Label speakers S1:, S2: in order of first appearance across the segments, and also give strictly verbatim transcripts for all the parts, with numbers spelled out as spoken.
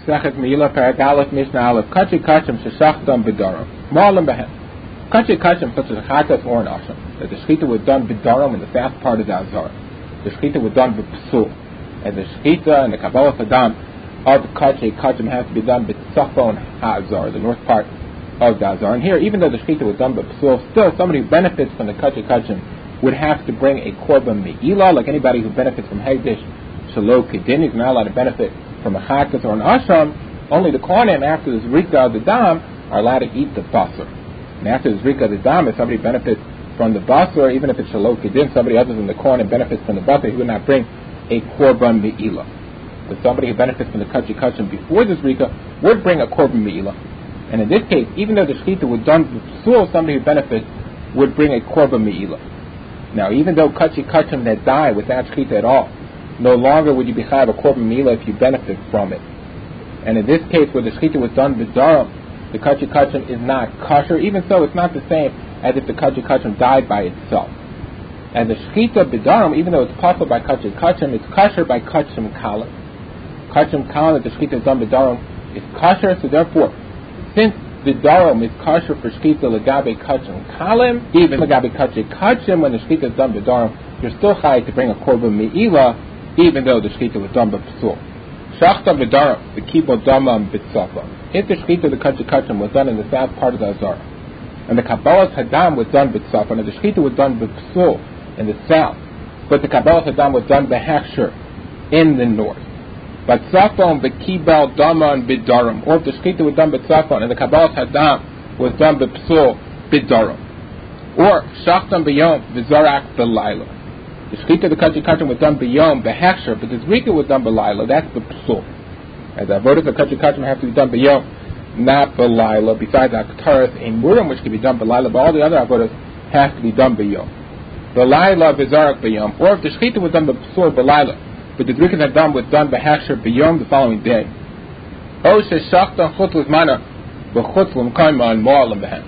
S1: Sechet Meila Paragalef Mishnah Aleph Kachi Kachim Sheshachtam B'Daram Marlem Behem. Kachi Kachim such as a Chatas or an Asham, that the Shechita was done B'Daram in the fast part of the Azar. The Shechita was done B'Psul, and the Shechita and the Kabbalah Saddam of Kachi Kachim has to be done B'Tzafon HaAzar, the north part of the Azar. And here, even though the Shechita was done B'Psul, still somebody who benefits from the Kachi Kachim would have to bring a Korban Me'ilah, like anybody who benefits from Hegdish Shalo Kedin is not allowed to benefit from a Chatas or an Asham. Only the Kohanim, after the Zrika of the Dam, are allowed to eat the Basar. And after the Zrika of the Dam, if somebody benefits from the Basar, even if it's Shalo Kedin, somebody other than the Kohanim benefits from the Basar, he would not bring a Korban Me'ilah. But somebody who benefits from the Kachi Kachim before the Zrika would bring a Korban Me'ilah. And in this case, even though the Shechita was done with Psul, somebody who benefits would bring a Korban Me'ilah. Now, even though Kachi Kachim that die without Shechita at all, no longer would you be chayav a korban me'ilah if you benefit from it. And in this case, where the shechita was done b'daram, the kachi kachim is not kosher. Even so, it's not the same as if the kachi kachim died by itself. And the shechita b'daram, even though it's possible by kachi kachim, it's kosher by kachim kalim. Kachim kalim, that the shechita is done b'daram, is kosher. So therefore, since the daram is kosher for shechita legabe kachim kalim, even legabe kachi kachim, when the shechita is done b'daram, you're still chayav to bring a korban me'ilah, even though the shechita was done by psul. Shachta v'daram, the kibul damam b'tzafa. If the shechita, the kachi kachim, was done in the south part of the Azara, and the kabbalah hadam was done b'tzafa, and the shechita was done by psul in the south, but the kabbalah hadam was done by hechsher in the north. But tzafon v'kibul daman b'daram, or if the shechita was done by tzafon and the kabbalah hadam was done by psul b'daram, or shachtam b'yom v'zarak b'layla. The shechita, the kachi kachim, was done b'yom, b'hechsher, but the zrika was done b'layla. That's the psul. As I voted, the kachi kachim have to be done b'yom, not b'layla. Besides aktaras in murim, which can be done b'layla, but all the other avodas have to be done b'yom. B'layla v'zarak b'yom. Or if the shechita was done b'psul b'layla, but the zrika hadam was done b'hechsher b'yom the following day. O sheshachta chutz l'zmana b'chutz l'mkayma and mo'alim b'hem.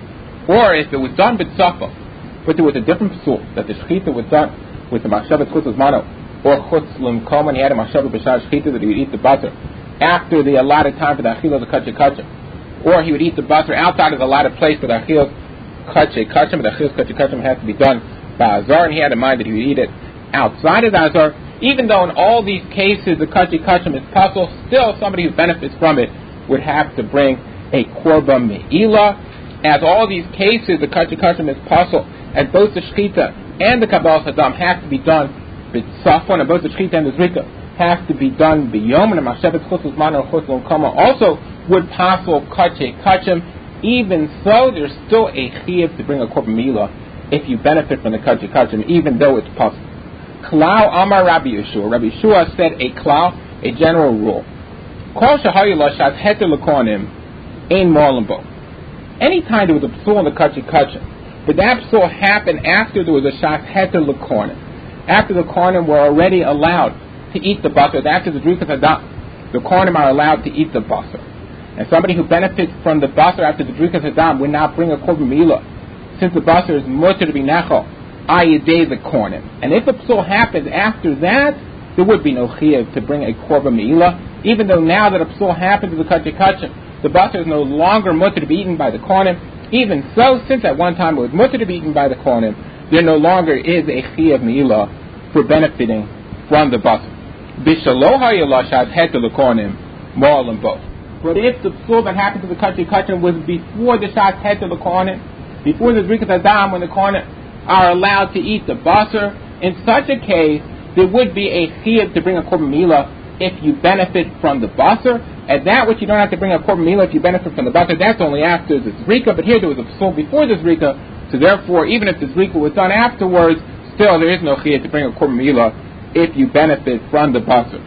S1: Or if it was done b'tzafa, but there was a different psul, that the shechita was done with the machshavet chutz l'zmano, or chutz l'mkom, and he had a machshavet b'shar shechita that he would eat the basar after the allotted time for the achil of the kachi kachim, or he would eat the basar outside of the allotted place for the achil kachi kachim, but the achil kachi kachim has to be done by azar, and he had in mind that he would eat it outside of the azar. Even though in all these cases the kachi kachim is puzzle, still somebody who benefits from it would have to bring a korban me'ilah. As all these cases the kachi kachim is puzzle, and both the shechita and the kabbalah hadam have to be done b'tzafon, and both the shechita and the zrika have to be done b'yom, and the machshavet chutz l'zman or chutz l'mkama also would passel kachi kachim. Even so, there's still a chiyuv to bring a korban me'ilah if you benefit from the kachi kachim, even though it's possible. Klau Amar Rabbi Yeshua. Rabbi Yeshua said a klau, a general rule. Kol shahayu l'shas heter l'kohanim ein mo'alim bo. Anytime there was a psul in the kachi kachim, but that psul happened after there was a shas heter l'kohanim, after the kohanim were already allowed to eat the basar, after the zrika hadam, the kohanim are allowed to eat the basar. And somebody who benefits from the basar after the zrika hadam would not bring a korban me'ilah, since the basar is mutter to be nachal ayidei the kohanim. And if a psul happens after that, there would be no chiyuv to bring a korban me'ilah, even though now that a psul happens to the kachi kachim, the basar is no longer mutter to be eaten by the kohanim. Even so, since at one time it was mutter to be eaten by the kohanim, there no longer is a chiyuv me'ilah for benefiting from the basar. B'shaloha yelashad heter l'kohanim mo'alim bo. But if the psul that happened to the kachi kachim was before the shas heter l'kohanim, before the zrikas hadam, when the kohanim are allowed to eat the basar, in such a case there would be a chiyuv to bring a korban me'ilah if you benefit from the basar. And that which you don't have to bring a korban me'ilah if you benefit from the basar, that's only after the zrika. But here there was a psul before the zrika, so therefore even if the zrika was done afterwards, still there is no chiyuv to bring a korban me'ilah if you benefit from the basar.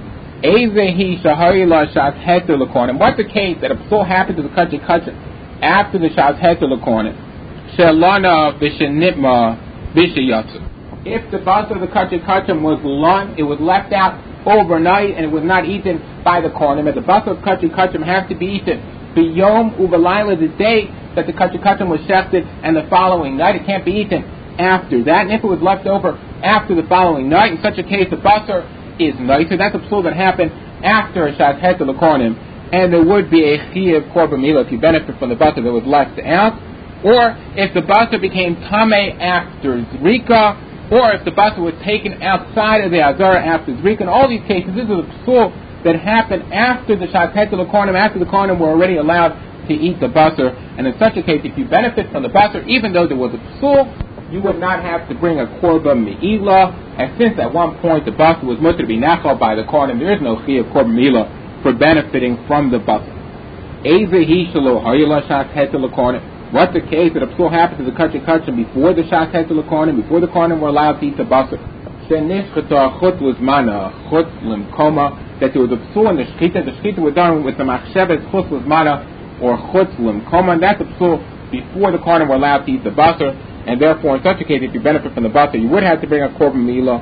S1: Ezehi shahari la shas heter l'kohanim. What's the case that a psul happened to the kachi kachim after the shas heter l'kohanim? Shelana b'shenitma b'sheyatzu. If the basar of the kachi kachim was lun, it was left out overnight and it was not eaten by the kohanim, and the basar of kachi kachim has to be eaten b'yom u'v'layla, the day that the kachi kachim was shechted, and the following night. It can't be eaten after that. And if it was left over after the following night, in such a case the basar is nicer. That's a psul that happened after a shas heter l'kohanim. and there would be a chiyuv korban milah if you benefit from the basar that was left out, or if the basar became tamei after zrika, or if the basar was taken outside of the azara after zrika. In all these cases, this is a psul that happened after the shatet l'kornim, after the kornim were already allowed to eat the basar, and in such a case, if you benefit from the basar, even though there was a psul, you would not have to bring a korban me'ilah, and since at one point the basar was mutter to be nachal by the kornim, there is no chiyuv korban me'ilah for benefiting from the basar. What's the case that a psul happened to the kachim kachim before the shatet l'kornim, before the kornim were allowed to eat the basar? That there was a psul in the shechita, the shechita was done with the machshevet chutz l'zmana or chutz l'mkoma, and that's a psul before the kornim were allowed to eat the basar. And therefore, in such a case, if you benefit from the basar, you would have to bring a korban milah,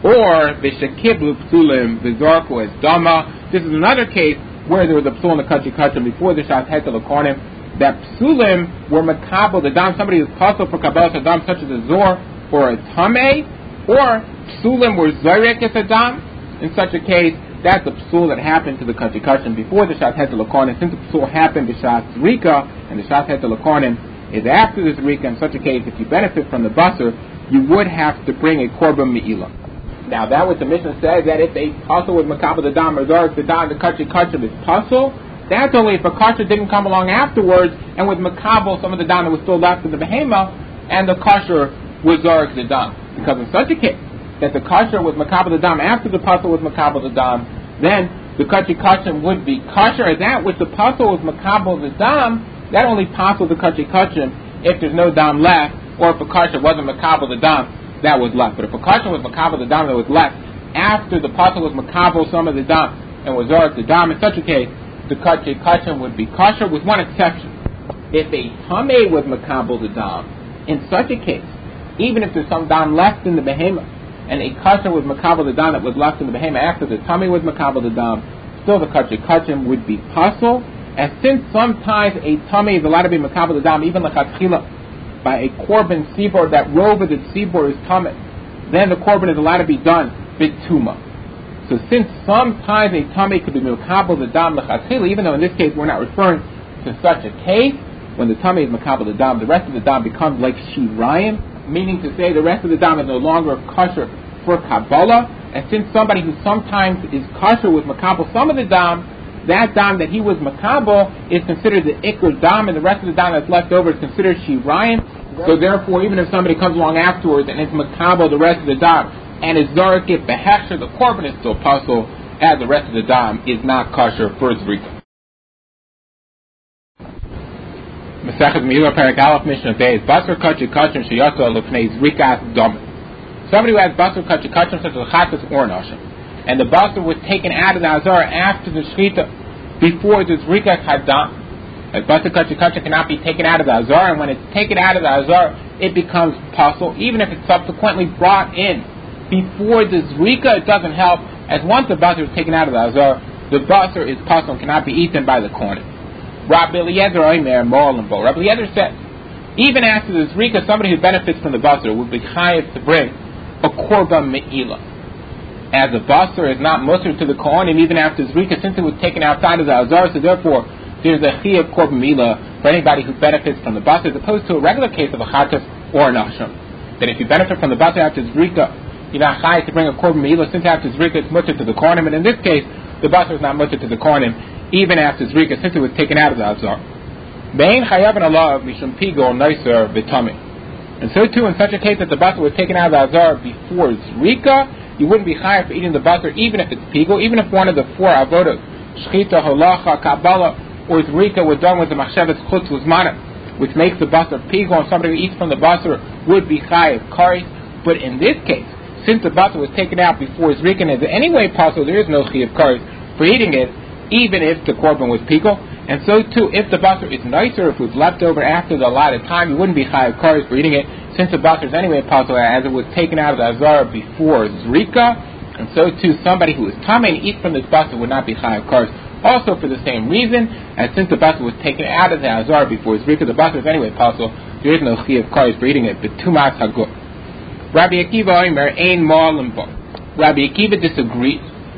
S1: or the shekiblu psulim v'zarku as dama. This is another case where there was a psul in the kachim kachim before the shat hetel l'kornim. That psulim were makabel the dam. Somebody is puzzled for kabbalah dam, such as a zor or a tamei, or psulim were zarek as a dam. In such a case, that's the psul that happened to the kachim kachim before the shat hetel l'kornim. Since the psul happened to shat zrika and the shat hetel l'kornim is after the zrika, in such a case, if you benefit from the basar, you would have to bring a korban me'ilah. Now, that what the Mishnah says, that if a puzzle with makabel the dam or zarek the dam, the kachim kachim is puzzle, that's only if a kasher didn't come along afterwards, and with makabel some of the dam that was still left in the behema, and the kasher was zarek the dam. Because in such a case, that the kasher was makabel the dam after the puzzle was makabel the dam, then the kachim kachim would be kasher, as that with the puzzle was makabel the dam, that only passes the kachim kachim if there's no dam left, or if a kasher wasn't makabel the dam that was left. But if a kasher was makabel the dam that was left after the pasuk was makabel some of the dam and was zarek the dam, in such a case, the kachim kachim would be kasher, with one exception. If a tamei was makabel the dam, in such a case, even if there's some dam left in the behema, and a kasher was makabel the dam that was left in the behema after the tamei was makabel the dam, still the kachim kachim would be pasul. And since sometimes a tamei is allowed to be makabel the dam, even lechatchila, by a korban sibor, that robe of the sibor is tamei, then the korban is allowed to be done bituma. So since sometimes a tamei could be makabel the dam lechatchila, even though in this case we're not referring to such a case, when the tamei is makabel the dam, the rest of the dam becomes like shirayim, meaning to say the rest of the dam is no longer kosher for kabbalah. And since somebody who sometimes is kosher with makabel some of the dam, that dam that he was makabel is considered the ikr dam, and the rest of the dam that's left over is considered shirayim. So therefore, even if somebody comes along afterwards and is makabel the rest of the dam and is zarek it behechsher, the korban is still pasul, as the rest of the dam is not kosher for zrika. Masechet Meila Perek Aleph Mishnah Beis Basar Kachim Kachim Sheyasa Lefnei Zrikas Dam. Somebody who has basar kachim kachim such as chatas or nashim, and the basar was taken out of the azar after the shechita, before the zrikas hadam. As basar kachim kachim cannot be taken out of the azar, and when it's taken out of the azar, it becomes pasul. Even if it's subsequently brought in before the zrika, it doesn't help. As once the basar is taken out of the azar, the basar is pasul and cannot be eaten by the korban. Rabbi Eliezer Omer Mo'alimbo. Rabbi Eliezer says, even after the zrika, somebody who benefits from the basar would be chayav to bring a korban me'ilah. As the basar is not musar to the kohanim even after zrika, since it was taken outside of the azar, so therefore there's a chayav korban me'ilah for anybody who benefits from the basar, as opposed to a regular case of a chatas or a nasham. That if you benefit from the basar after zrika, you're not chayav to bring a korban me'ilah, since after zrika it's musar to the kohanim, and in this case the basar is not musar to the kohanim even after zrika, since it was taken out of the azar. Bein chayav and Allah mishum pigo noiser v'tamei. And so too, in such a case that the basar was taken out of the azar before zrika, you wouldn't be chayav for eating the basar, even if it's pigo, even if one of the four avodas, shechita, holacha, kabbalah, or zrika, was done with the machshevet chutz l'zmana, which makes the basar pigo, and somebody who eats from the basar would be chayav kari. But in this case, since the basar was taken out before zrika, and is anyway possible, there is no chayav kari for eating it, even if the korban was pigo. And so too, if the basar is nicer, if it was left over after the allotted time, you wouldn't be chayav kares for eating it, since the basar is anyway possible, as it was taken out of the azar before zrika. And so too, somebody who is tamei and eats from this basar would not be chayav kares. Also for the same reason, as since the basar was taken out of the azar before zrika, the basar is anyway possible, there is no chayav kares for eating it. But tumas hagut. Rabbi Akiva Omer ein ma'alim bo. Rabbi Akiva disagrees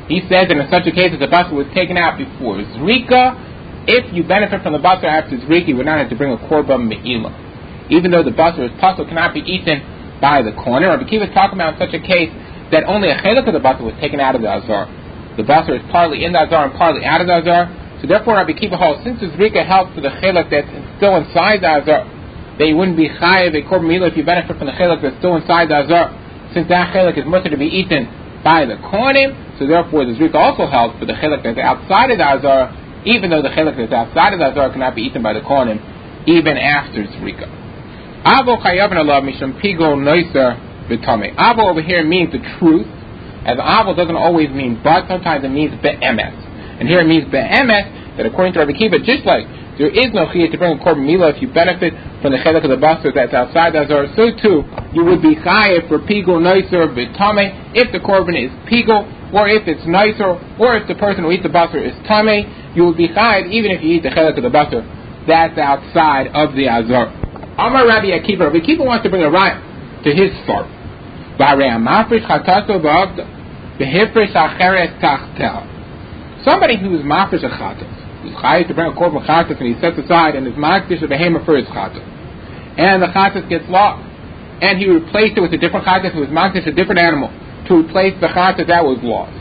S1: He says that in such a case, if the basar was taken out before Zrika, if you benefit from the basar after Zrika, you would not have to bring a korban me'ilah. Even though the basar is pasul, cannot be eaten by the corner. Rabbi Akiva is talking about in such a case that only a chelik of the basar was taken out of the azar. The basar is partly in the azar and partly out of the azar. So therefore, Rabbi Akiva holds, since the Zrika helps for the chelik that's still inside the azar, that you wouldn't be chayav a korban me'ilah if you benefit from the chelik that's still inside the azar, since that chelik is mutter to be eaten by the kohanim. So therefore, the Zrika also helps for the chelik that's outside of the azar, even though the chelik that's outside of the azar cannot be eaten by the kohanim, even after Zrika. Avo chayav alav mishum pigo noiser b'tamei. Avo over here means the truth, as avo doesn't always mean but, sometimes it means be'emes. And here it means be'emes, that according to Rabbi Akiva, just like there is no chiyah to bring a korban milah if you benefit from the chelik of the basar that's outside the azar, so too you would be chayav for pigo noiser b'tamei if the korban is pigo, or if it's nicer, or if the person who eats the basar is tamei, you would be chayav even if you eat the chelik of the basar that's outside of the azar. Amar Rabbi Akiva, Rabbi Akiva wants to bring a raya to his farm. Somebody who is mafresh a chatas, who's chayav to bring a korban chatas, and he sets aside and is makdish a behema for his chatas, and the chatas gets lost, and he replaced it with a different chatas who was makdish a different animal to replace the chatas that was lost.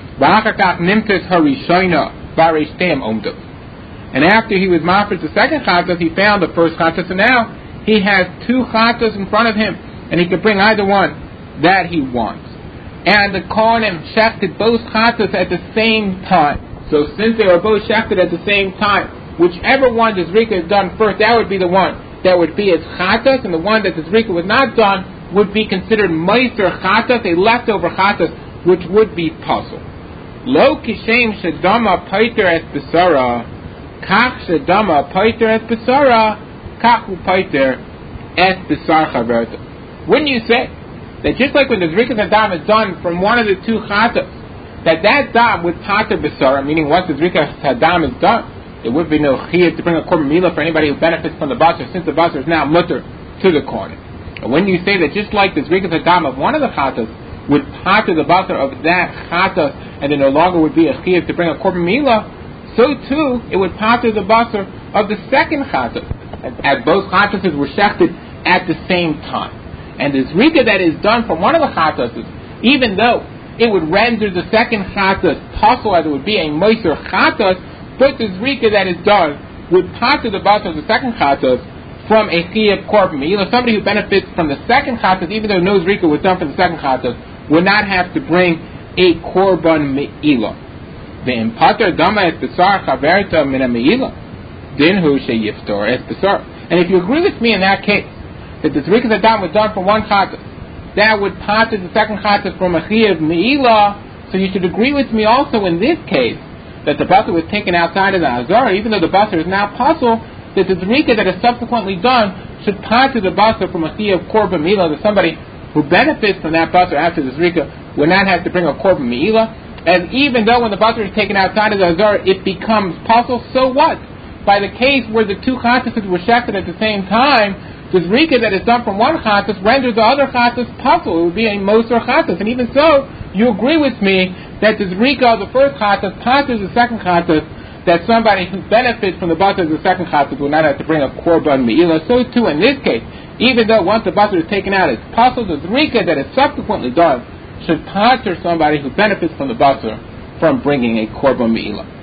S1: And after he was mafresh the second chatas, he found the first chatas, and now he has two chatas in front of him, and he can bring either one that he wants. And the kohanim shechted both chatas at the same time. So since they were both shechted at the same time, whichever one the zrika is done first, that would be the one that would be its chatas, and the one that the zrika was not done would be considered meiser chatas, a leftover chatas, which would be puzzle. Lo kishem shedama paiter es besara, kach shedama paiter es besara, kach paiter es besar chaverta. Wouldn't you say that just like when the zrikas hadam is done from one of the two chatas, that that dam would pater besara, meaning once the zrikas hadam is done, there would be no chiyuv to bring a korban milah for anybody who benefits from the basar, since the basar is now mutter to the kohanim. And when you say that just like the zrikas hadam of one of the chatas would pater the basar of that chatas, and there no longer would be a chiyuv to bring a korban milah, so too it would pater the basar of the second chatas, as both chatases were shechted at the same time. And the zrika that is done from one of the chatases, even though it would render the second chatas pasul as it would be a moiser chatas, but the zrika that is done would pater the basar of the second chatas from a chiyuv korban me'ilah. Somebody who benefits from the second chatas, even though no zrika was done from the second chatas, would not have to bring a korban me'ilah. Ve'im pater dama es besar chaverta min me'ilah, dinhu sheyiftor es besar. And if you agree with me in that case, that the zrikas hadam was done from one chatas, that would pater the second chatas from a chiyuv me'ilah, so you should agree with me also in this case, that the basar was taken outside of the azar, even though the basar is now pasul, that the zrika that is subsequently done should pater the basar from a chiyuv korban me'ilah, that somebody who benefits from that basar after the zrika would not have to bring a korban me'ilah. And even though when the basar is taken outside of the azar, it becomes pasul, so what? By the case where the two chatases were shechted at the same time, the zrika that is done from one chatas renders the other chatas pasul. It would be a moser chatas. And even so, you agree with me that the zrika of the first chatas paters the second chatas, that somebody who benefits from the basar of the second chatas will not have to bring a korban me'ilah. So too in this case, even though once the basar is taken out it's pasul, the zrika that is subsequently done should pater somebody who benefits from the basar from bringing a korban me'ilah.